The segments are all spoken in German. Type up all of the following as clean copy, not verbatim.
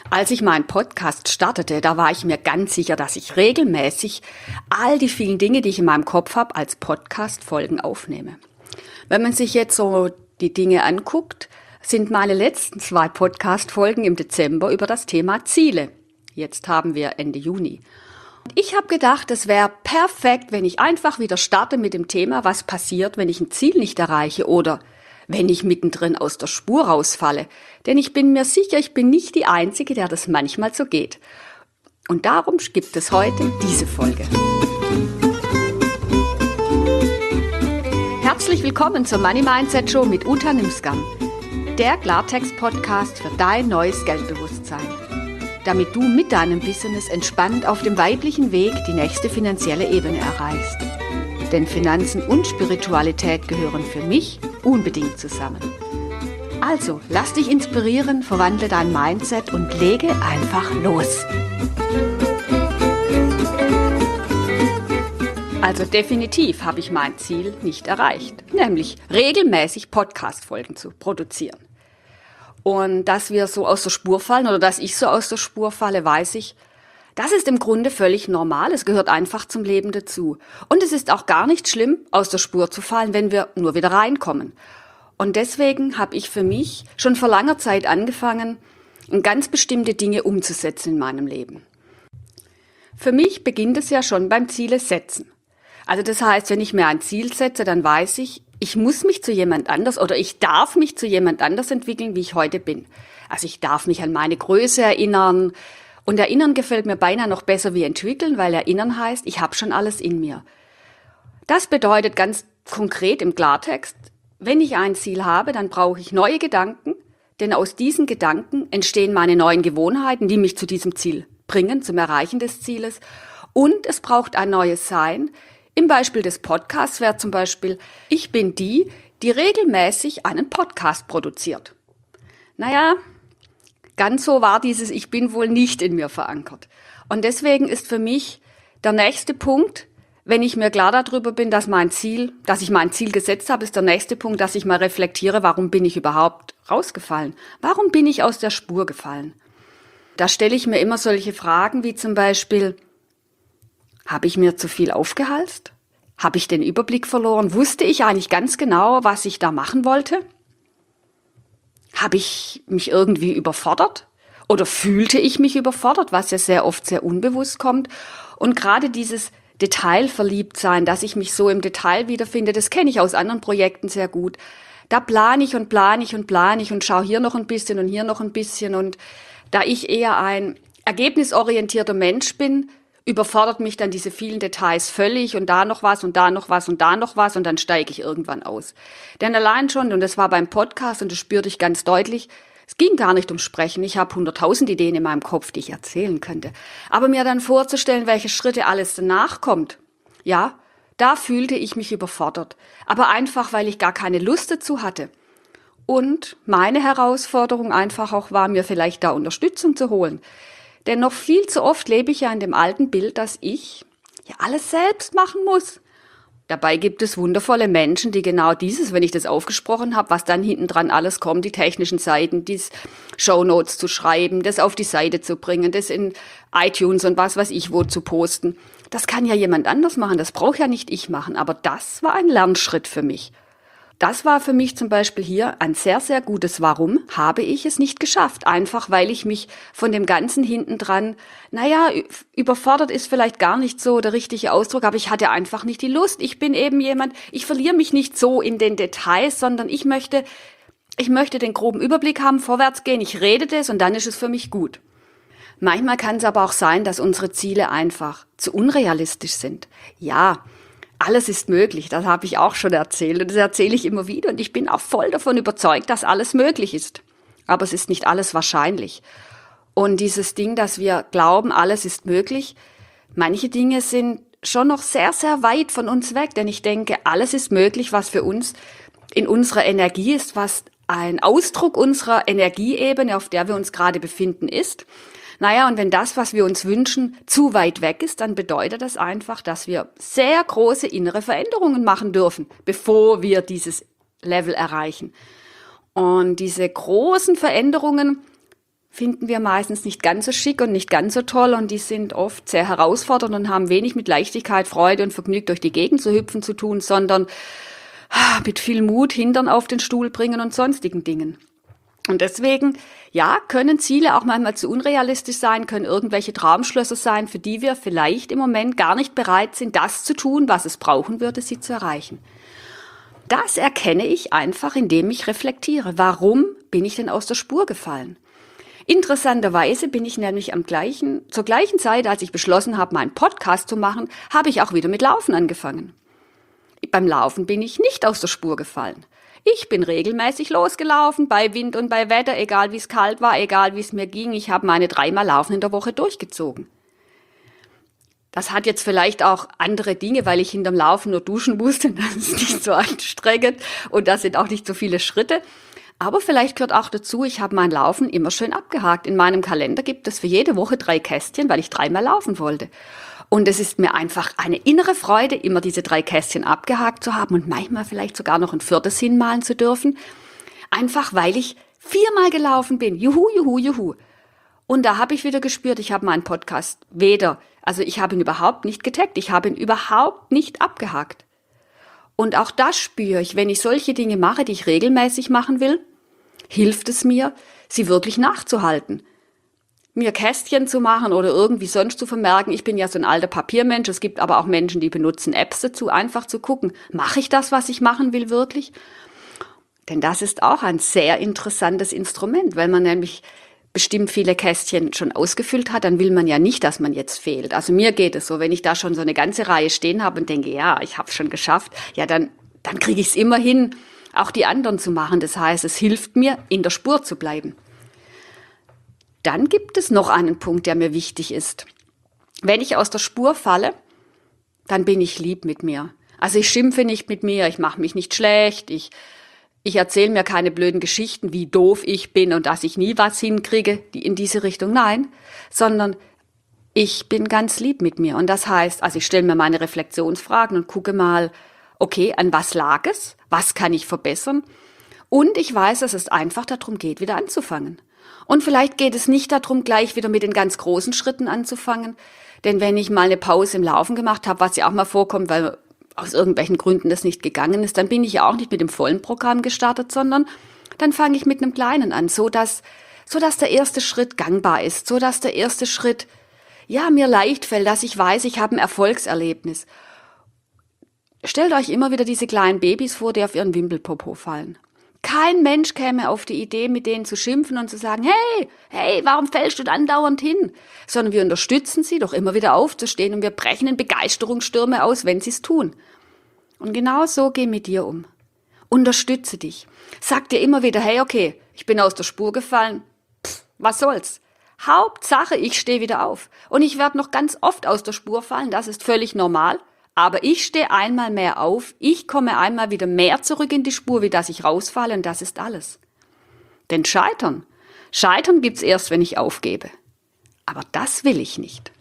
Als ich meinen Podcast startete, da war ich mir ganz sicher, dass ich regelmäßig all die vielen Dinge, die ich in meinem Kopf habe, als Podcast-Folgen aufnehme. Wenn man sich jetzt so die Dinge anguckt, sind meine letzten 2 Podcast-Folgen im Dezember über das Thema Ziele. Jetzt haben wir Ende Juni. Ich habe gedacht, es wäre perfekt, wenn ich einfach wieder starte mit dem Thema, was passiert, wenn ich ein Ziel nicht erreiche oder wenn ich mittendrin aus der Spur rausfalle. Denn ich bin mir sicher, ich bin nicht die Einzige, der das manchmal so geht. Und darum gibt es heute diese Folge. Herzlich willkommen zur Money Mindset Show mit Uta Nimsgam, der Klartext-Podcast für dein neues Geldbewusstsein, damit du mit deinem Business entspannt auf dem weiblichen Weg die nächste finanzielle Ebene erreichst. Denn Finanzen und Spiritualität gehören für mich unbedingt zusammen. Also, lass dich inspirieren, verwandle dein Mindset und lege einfach los. Also definitiv habe ich mein Ziel nicht erreicht, nämlich regelmäßig Podcast-Folgen zu produzieren. Und dass wir so aus der Spur fallen oder dass ich so aus der Spur falle, weiß ich, das ist im Grunde völlig normal. Es gehört einfach zum Leben dazu. Und es ist auch gar nicht schlimm, aus der Spur zu fallen, wenn wir nur wieder reinkommen. Und deswegen habe ich für mich schon vor langer Zeit angefangen, ganz bestimmte Dinge umzusetzen in meinem Leben. Für mich beginnt es ja schon beim Ziele setzen. Also das heißt, wenn ich mir ein Ziel setze, dann weiß ich, ich muss mich zu jemand anders oder ich darf mich zu jemand anders entwickeln, wie ich heute bin. Also ich darf mich an meine Größe erinnern. Und erinnern gefällt mir beinahe noch besser wie entwickeln, weil erinnern heißt, ich habe schon alles in mir. Das bedeutet ganz konkret im Klartext, wenn ich ein Ziel habe, dann brauche ich neue Gedanken, denn aus diesen Gedanken entstehen meine neuen Gewohnheiten, die mich zu diesem Ziel bringen, zum Erreichen des Zieles. Und es braucht ein neues Sein. Im Beispiel des Podcasts wäre zum Beispiel, ich bin die regelmäßig einen Podcast produziert. Naja, ganz so war dieses Ich bin wohl nicht in mir verankert. Und deswegen ist für mich der nächste Punkt, wenn ich mir klar darüber bin, dass ich mein Ziel gesetzt habe, ist der nächste Punkt, dass ich mal reflektiere, warum bin ich überhaupt rausgefallen? Warum bin ich aus der Spur gefallen? Da stelle ich mir immer solche Fragen wie zum Beispiel, habe ich mir zu viel aufgehalst? Habe ich den Überblick verloren? Wusste ich eigentlich ganz genau, was ich da machen wollte? Habe ich mich irgendwie überfordert? Oder fühlte ich mich überfordert, was ja sehr oft sehr unbewusst kommt? Und gerade dieses Detailverliebtsein, dass ich mich so im Detail wiederfinde, das kenne ich aus anderen Projekten sehr gut. Da plane ich und schaue hier noch ein bisschen und hier noch ein bisschen. Und da ich eher ein ergebnisorientierter Mensch bin, überfordert mich dann diese vielen Details völlig und da noch was und da noch was und da noch was und dann steige ich irgendwann aus. Denn allein schon, und das war beim Podcast und das spürte ich ganz deutlich, es ging gar nicht ums Sprechen. Ich habe 100.000 Ideen in meinem Kopf, die ich erzählen könnte. Aber mir dann vorzustellen, welche Schritte alles danach kommt, ja, da fühlte ich mich überfordert. Aber einfach, weil ich gar keine Lust dazu hatte. Und meine Herausforderung einfach auch war, mir vielleicht da Unterstützung zu holen. Denn noch viel zu oft lebe ich ja in dem alten Bild, dass ich ja alles selbst machen muss. Dabei gibt es wundervolle Menschen, die genau dieses, wenn ich das aufgesprochen habe, was dann hinten dran alles kommt, die technischen Seiten, die Shownotes zu schreiben, das auf die Seite zu bringen, das in iTunes und was weiß ich wo zu posten. Das kann ja jemand anders machen, das brauche ja nicht ich machen. Aber das war ein Lernschritt für mich. Das war für mich zum Beispiel hier ein sehr, sehr gutes Warum habe ich es nicht geschafft. Einfach, weil ich mich von dem Ganzen hintendran, überfordert ist vielleicht gar nicht so der richtige Ausdruck, aber ich hatte einfach nicht die Lust. Ich bin eben jemand, ich verliere mich nicht so in den Details, sondern ich möchte den groben Überblick haben, vorwärts gehen, ich rede das und dann ist es für mich gut. Manchmal kann es aber auch sein, dass unsere Ziele einfach zu unrealistisch sind. Ja, alles ist möglich, das habe ich auch schon erzählt und das erzähle ich immer wieder und ich bin auch voll davon überzeugt, dass alles möglich ist. Aber es ist nicht alles wahrscheinlich. Und dieses Ding, dass wir glauben, alles ist möglich, manche Dinge sind schon noch sehr, sehr weit von uns weg, denn ich denke, alles ist möglich, was für uns in unserer Energie ist, was ein Ausdruck unserer Energieebene, auf der wir uns gerade befinden, ist. Und wenn das, was wir uns wünschen, zu weit weg ist, dann bedeutet das einfach, dass wir sehr große innere Veränderungen machen dürfen, bevor wir dieses Level erreichen. Und diese großen Veränderungen finden wir meistens nicht ganz so schick und nicht ganz so toll und die sind oft sehr herausfordernd und haben wenig mit Leichtigkeit, Freude und Vergnügen durch die Gegend zu hüpfen zu tun, sondern mit viel Mut Hintern auf den Stuhl bringen und sonstigen Dingen. Und deswegen, ja, können Ziele auch manchmal zu unrealistisch sein, können irgendwelche Traumschlösser sein, für die wir vielleicht im Moment gar nicht bereit sind, das zu tun, was es brauchen würde, sie zu erreichen. Das erkenne ich einfach, indem ich reflektiere. Warum bin ich denn aus der Spur gefallen? Interessanterweise bin ich nämlich zur gleichen Zeit, als ich beschlossen habe, meinen Podcast zu machen, habe ich auch wieder mit Laufen angefangen. Beim Laufen bin ich nicht aus der Spur gefallen. Ich bin regelmäßig losgelaufen, bei Wind und bei Wetter, egal wie es kalt war, egal wie es mir ging. Ich habe meine 3-mal Laufen in der Woche durchgezogen. Das hat jetzt vielleicht auch andere Dinge, weil ich hinterm Laufen nur duschen musste. Das ist nicht so anstrengend und das sind auch nicht so viele Schritte. Aber vielleicht gehört auch dazu, ich habe mein Laufen immer schön abgehakt. In meinem Kalender gibt es für jede Woche 3 Kästchen, weil ich 3-mal laufen wollte. Und es ist mir einfach eine innere Freude, immer diese 3 Kästchen abgehakt zu haben und manchmal vielleicht sogar noch ein 4. hinmalen zu dürfen. Einfach, weil ich 4-mal gelaufen bin. Juhu, juhu, juhu. Und da habe ich wieder gespürt, ich habe meinen Podcast ich habe ihn überhaupt nicht getaggt. Ich habe ihn überhaupt nicht abgehakt. Und auch das spüre ich, wenn ich solche Dinge mache, die ich regelmäßig machen will, hilft es mir, sie wirklich nachzuhalten. Mir Kästchen zu machen oder irgendwie sonst zu vermerken. Ich bin ja so ein alter Papiermensch. Es gibt aber auch Menschen, die benutzen Apps dazu, einfach zu gucken, mache ich das, was ich machen will, wirklich? Denn das ist auch ein sehr interessantes Instrument, weil man nämlich bestimmt viele Kästchen schon ausgefüllt hat, dann will man ja nicht, dass man jetzt fehlt. Also mir geht es so, wenn ich da schon so eine ganze Reihe stehen habe und denke, ja, ich habe es schon geschafft, ja, dann kriege ich es immer hin, auch die anderen zu machen. Das heißt, es hilft mir, in der Spur zu bleiben. Dann gibt es noch einen Punkt, der mir wichtig ist. Wenn ich aus der Spur falle, dann bin ich lieb mit mir. Also ich schimpfe nicht mit mir, ich mache mich nicht schlecht, ich erzähle mir keine blöden Geschichten, wie doof ich bin und dass ich nie was hinkriege, die in diese Richtung. Nein, sondern ich bin ganz lieb mit mir. Und das heißt, also ich stelle mir meine Reflexionsfragen und gucke mal, okay, an was lag es? Was kann ich verbessern? Und ich weiß, dass es einfach darum geht, wieder anzufangen. Und vielleicht geht es nicht darum, gleich wieder mit den ganz großen Schritten anzufangen. Denn wenn ich mal eine Pause im Laufen gemacht habe, was ja auch mal vorkommt, weil aus irgendwelchen Gründen das nicht gegangen ist, dann bin ich ja auch nicht mit dem vollen Programm gestartet, sondern dann fange ich mit einem kleinen an, so dass der erste Schritt gangbar ist, so dass der erste Schritt, ja, mir leicht fällt, dass ich weiß, ich habe ein Erfolgserlebnis. Stellt euch immer wieder diese kleinen Babys vor, die auf ihren Wimpelpopo fallen. Kein Mensch käme auf die Idee, mit denen zu schimpfen und zu sagen, hey, warum fällst du andauernd hin? Sondern wir unterstützen sie, doch immer wieder aufzustehen und wir brechen in Begeisterungsstürme aus, wenn sie es tun. Und genau so geh mit dir um. Unterstütze dich. Sag dir immer wieder, hey, okay, ich bin aus der Spur gefallen. Was soll's? Hauptsache, ich stehe wieder auf. Und ich werde noch ganz oft aus der Spur fallen, das ist völlig normal. Aber ich stehe einmal mehr auf, ich komme einmal wieder mehr zurück in die Spur, wie dass ich rausfalle und das ist alles. Denn Scheitern gibt's erst, wenn ich aufgebe. Aber das will ich nicht.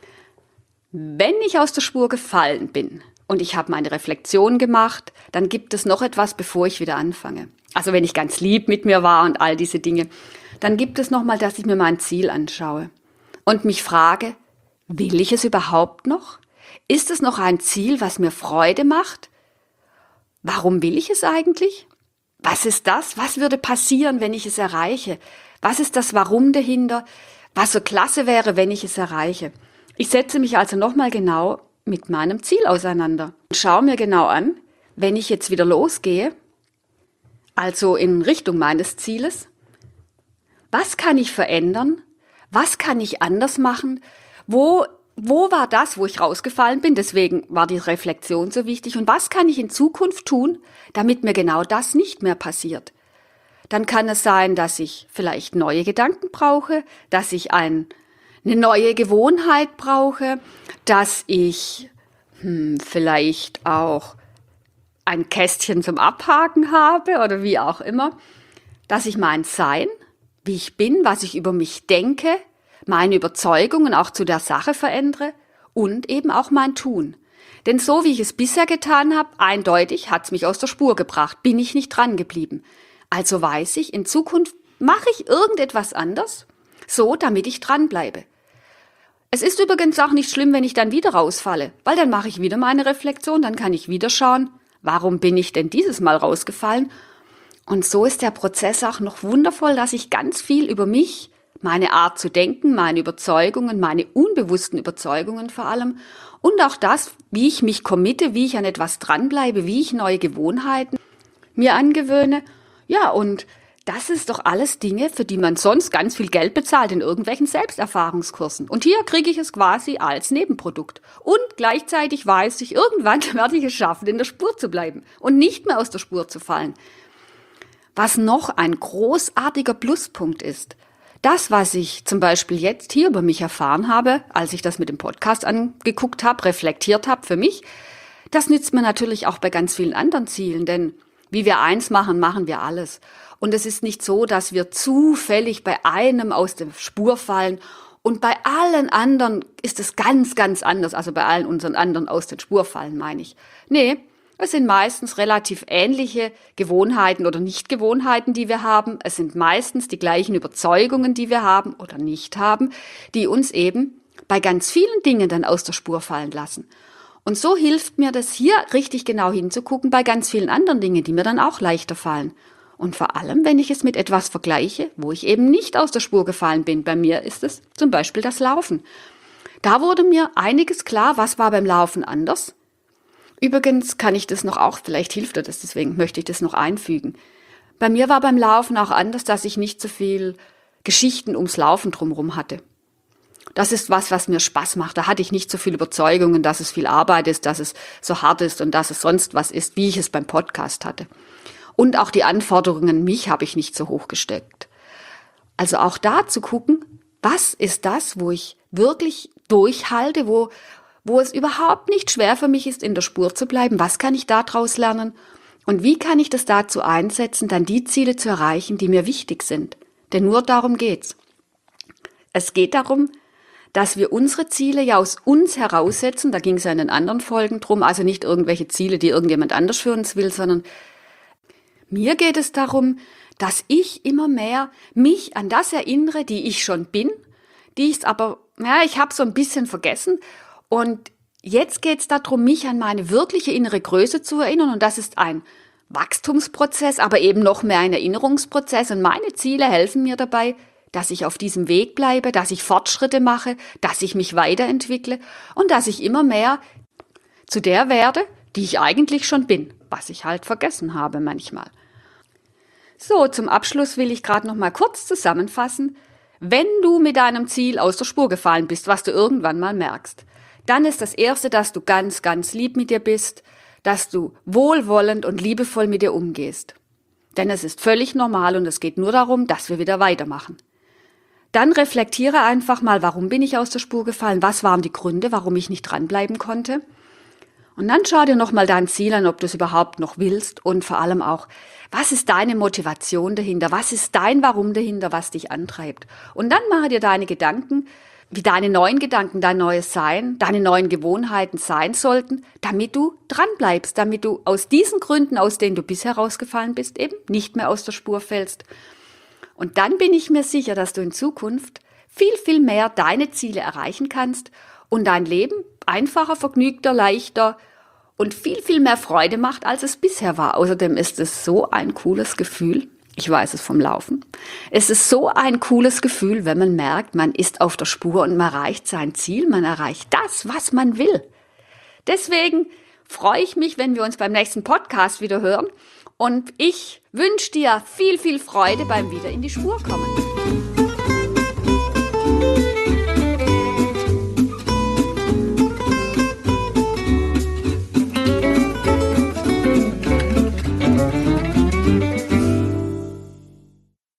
Wenn ich aus der Spur gefallen bin und ich habe meine Reflexion gemacht, dann gibt es noch etwas, bevor ich wieder anfange. Also wenn ich ganz lieb mit mir war und all diese Dinge, dann gibt es nochmal, dass ich mir mein Ziel anschaue und mich frage, will ich es überhaupt noch? Ist es noch ein Ziel, was mir Freude macht? Warum will ich es eigentlich? Was ist das? Was würde passieren, wenn ich es erreiche? Was ist das Warum dahinter? Was so klasse wäre, wenn ich es erreiche? Ich setze mich also nochmal genau mit meinem Ziel auseinander und schaue mir genau an, wenn ich jetzt wieder losgehe, also in Richtung meines Zieles, was kann ich verändern? Was kann ich anders machen? Wo war das, wo ich rausgefallen bin? Deswegen war die Reflexion so wichtig. Und was kann ich in Zukunft tun, damit mir genau das nicht mehr passiert? Dann kann es sein, dass ich vielleicht neue Gedanken brauche, dass ich eine neue Gewohnheit brauche, dass ich vielleicht auch ein Kästchen zum Abhaken habe oder wie auch immer, dass ich mein Sein, wie ich bin, was ich über mich denke, meine Überzeugungen auch zu der Sache verändere und eben auch mein Tun. Denn so wie ich es bisher getan habe, eindeutig hat es mich aus der Spur gebracht, bin ich nicht dran geblieben. Also weiß ich, in Zukunft mache ich irgendetwas anders so damit ich dranbleibe. Es ist übrigens auch nicht schlimm, wenn ich dann wieder rausfalle, weil dann mache ich wieder meine Reflexion, dann kann ich wieder schauen, warum bin ich denn dieses Mal rausgefallen? Und so ist der Prozess auch noch wundervoll, dass ich ganz viel über mich, meine Art zu denken, meine Überzeugungen, meine unbewussten Überzeugungen vor allem und auch das, wie ich mich committe, wie ich an etwas dranbleibe, wie ich neue Gewohnheiten mir angewöhne. Ja, und das ist doch alles Dinge, für die man sonst ganz viel Geld bezahlt in irgendwelchen Selbsterfahrungskursen. Und hier kriege ich es quasi als Nebenprodukt. Und gleichzeitig weiß ich, irgendwann werde ich es schaffen, in der Spur zu bleiben und nicht mehr aus der Spur zu fallen. Was noch ein großartiger Pluspunkt ist, das, was ich zum Beispiel jetzt hier über mich erfahren habe, als ich das mit dem Podcast angeguckt habe, reflektiert habe für mich, das nützt mir natürlich auch bei ganz vielen anderen Zielen, denn wie wir eins machen, machen wir alles. Und es ist nicht so, dass wir zufällig bei einem aus der Spur fallen und bei allen anderen ist es ganz, ganz anders. Also bei allen unseren anderen aus der Spur fallen, meine ich. Nee, es sind meistens relativ ähnliche Gewohnheiten oder Nichtgewohnheiten, die wir haben. Es sind meistens die gleichen Überzeugungen, die wir haben oder nicht haben, die uns eben bei ganz vielen Dingen dann aus der Spur fallen lassen. Und so hilft mir das hier richtig genau hinzugucken bei ganz vielen anderen Dingen, die mir dann auch leichter fallen. Und vor allem, wenn ich es mit etwas vergleiche, wo ich eben nicht aus der Spur gefallen bin. Bei mir ist es zum Beispiel das Laufen. Da wurde mir einiges klar, was war beim Laufen anders. Übrigens kann ich das noch auch, vielleicht hilft dir das, deswegen möchte ich das noch einfügen. Bei mir war beim Laufen auch anders, dass ich nicht so viel Geschichten ums Laufen drumherum hatte. Das ist was mir Spaß macht. Da hatte ich nicht so viel Überzeugungen, dass es viel Arbeit ist, dass es so hart ist und dass es sonst was ist, wie ich es beim Podcast hatte. Und auch die Anforderungen an mich habe ich nicht so hoch gesteckt. Also auch da zu gucken, was ist das, wo ich wirklich durchhalte, wo es überhaupt nicht schwer für mich ist, in der Spur zu bleiben. Was kann ich daraus lernen? Und wie kann ich das dazu einsetzen, dann die Ziele zu erreichen, die mir wichtig sind? Denn nur darum geht's. Es geht darum, dass wir unsere Ziele ja aus uns heraussetzen. Da ging es ja in den anderen Folgen drum. Also nicht irgendwelche Ziele, die irgendjemand anders für uns will, sondern mir geht es darum, dass ich immer mehr mich an das erinnere, die ich schon bin, die ich aber, ich habe so ein bisschen vergessen. Und jetzt geht es darum, mich an meine wirkliche innere Größe zu erinnern. Und das ist ein Wachstumsprozess, aber eben noch mehr ein Erinnerungsprozess. Und meine Ziele helfen mir dabei, dass ich auf diesem Weg bleibe, dass ich Fortschritte mache, dass ich mich weiterentwickle und dass ich immer mehr zu der werde, die ich eigentlich schon bin, was ich halt vergessen habe manchmal. So, zum Abschluss will ich gerade noch mal kurz zusammenfassen. Wenn du mit deinem Ziel aus der Spur gefallen bist, was du irgendwann mal merkst, dann ist das Erste, dass du ganz, ganz lieb mit dir bist, dass du wohlwollend und liebevoll mit dir umgehst. Denn es ist völlig normal und es geht nur darum, dass wir wieder weitermachen. Dann reflektiere einfach mal, warum bin ich aus der Spur gefallen, was waren die Gründe, warum ich nicht dranbleiben konnte. Und dann schau dir nochmal dein Ziel an, ob du es überhaupt noch willst und vor allem auch, was ist deine Motivation dahinter, was ist dein Warum dahinter, was dich antreibt. Und dann mache dir deine Gedanken, wie deine neuen Gedanken, dein neues Sein, deine neuen Gewohnheiten sein sollten, damit du dranbleibst, damit du aus diesen Gründen, aus denen du bisher rausgefallen bist, eben nicht mehr aus der Spur fällst. Und dann bin ich mir sicher, dass du in Zukunft viel, viel mehr deine Ziele erreichen kannst und dein Leben einfacher, vergnügter, leichter und viel, viel mehr Freude macht, als es bisher war. Außerdem ist es so ein cooles Gefühl. Ich weiß es vom Laufen. Es ist so ein cooles Gefühl, wenn man merkt, man ist auf der Spur und man erreicht sein Ziel, man erreicht das, was man will. Deswegen freue ich mich, wenn wir uns beim nächsten Podcast wieder hören. Und ich wünsche dir viel, viel Freude beim Wieder in die Spur kommen.